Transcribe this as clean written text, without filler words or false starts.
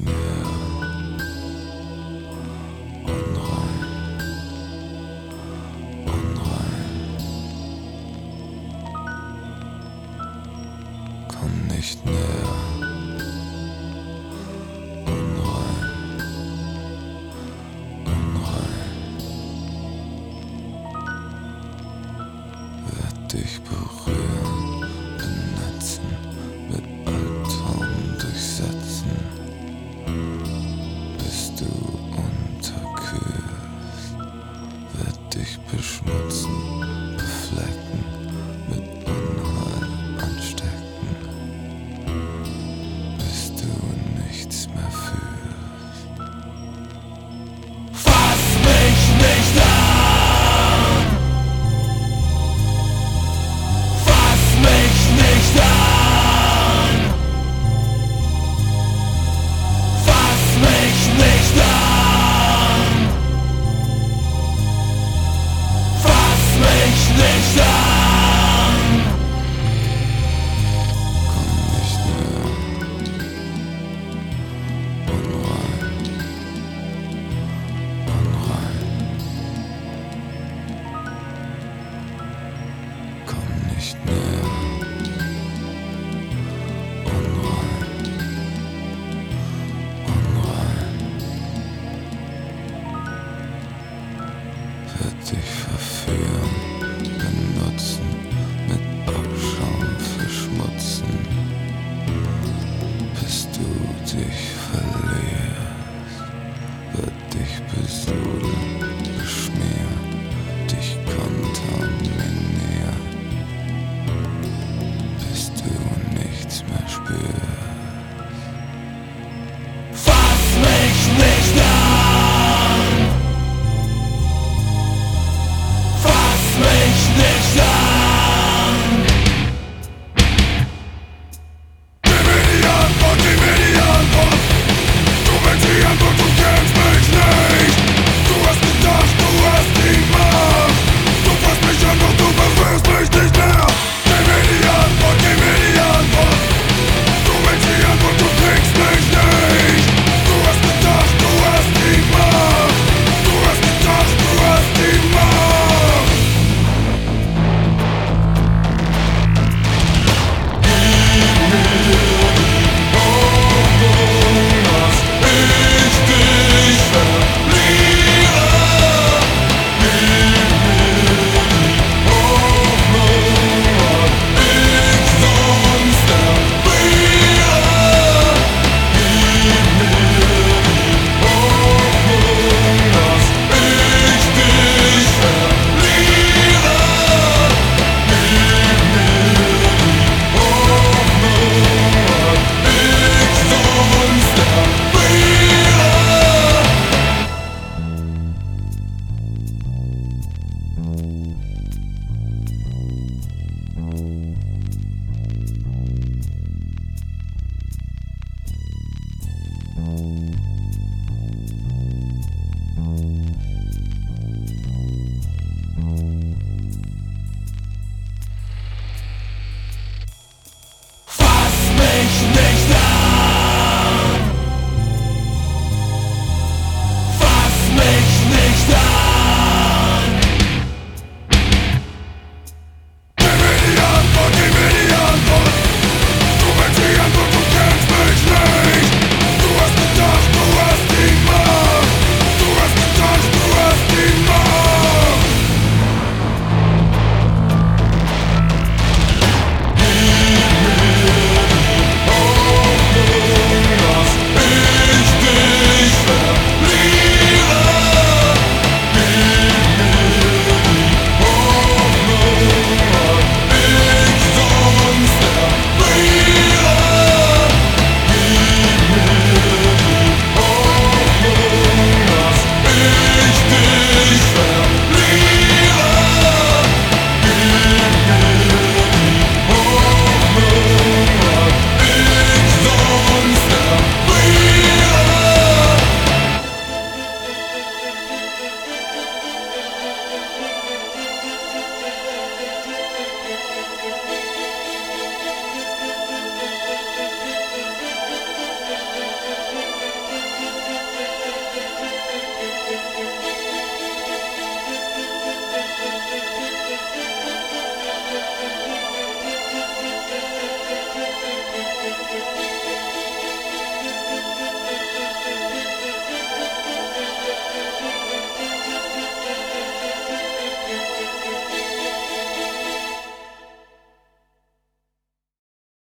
näher, unrein, unrein, komm nicht näher, unrein, unrein, werd dich berühren, benetzen, mit Albtraum durchsetzen, bis du unterkühlst, werd dich beschmutzen, beflecken, mit Unheil anstecken, bis du nichts mehr fühlst. Fass mich nicht an! Fass mich nicht an! Fass mich nicht an! Fass mich nicht an! Komm nicht näher, unrein, unrein. Komm nicht näher, unrein, unrein. Werd dich verführen.